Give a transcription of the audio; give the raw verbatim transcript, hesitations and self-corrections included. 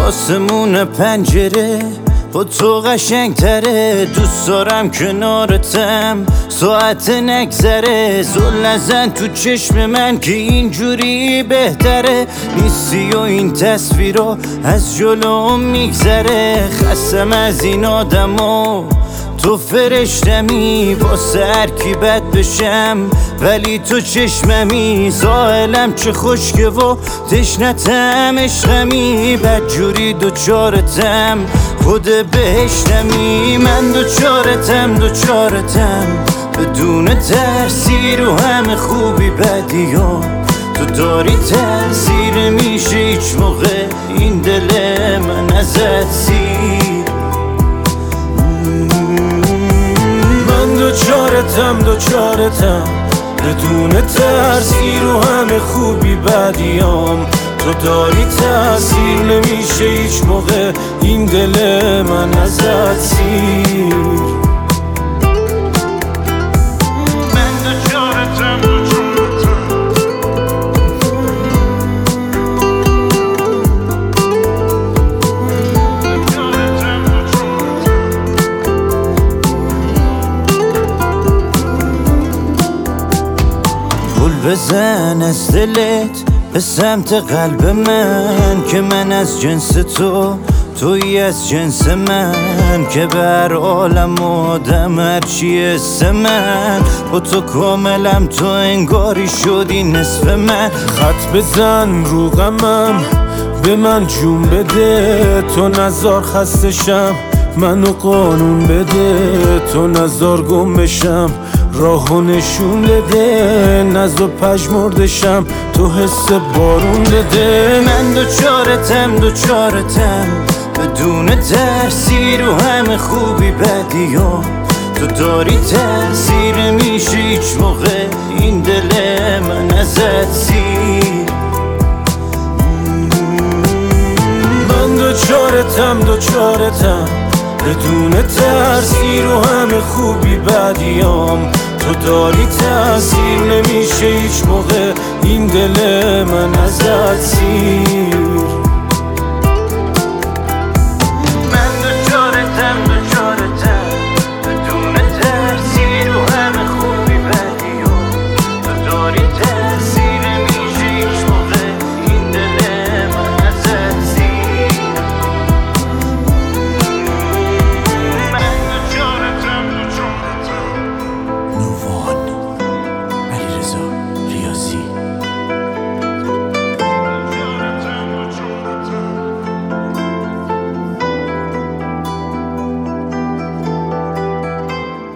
آسمون پنجره با تو قشنگ تره، دوست دارم کنارتم ساعت نگذره. زل نزن تو چشم من که اینجوری بهتره، نیستی و این تصویرها از جلوم میگذره. خستم از این آدما تو فرشتمی، واسه هر کی بد بشم ولی تو چشممی. ساحلم چه خشکه و تشنتم عشقمی، بدجوری دوچارتم خود بهشتمی. من دوچارتم دوچارتم بدون ترسی، رو همه خوبی بدیام تو داری تاثیر. میشه هیچ موقع این دل من ازت سیر. دوچارتم دوچارتم بدون ترسی، رو همه خوبی بدیام تو داری تاثیر. نمیشه هیچ موقع این دل من ازت سیر. بزن از دلت به سمت قلب من، که من از جنس تو توی از جنس من. که بر عالم آدم هرچی اسم من، با تو کاملم تو انگاری شدی نصف من. خط بزن رو غمم به من جون بده، تو نزار خستشم منو قانون بده. تو نزار گم بشم راهو نشون بده، نزد پژمردشم تو حس بارون بده. من دوچارتم دوچارتم بدون ترسی، رو همه خوبی بدیام تو داری تاثیر. میشه هیچ موقع این دل من ازت سیر. من دوچارتم دوچارتم بدون ترسی، رو همه خوبی بدیام تو داری تاثیر. نمیشه هیچ موقع این دل من ازت سیر. من دوچارتم دوچارتم بدون ترسی، رو همه خوبی بدیام تو داری تاثیر. نمیشه هیچ موقع این دل من ازت سیر. من دوچارتم دوچارتم نووان علیرضا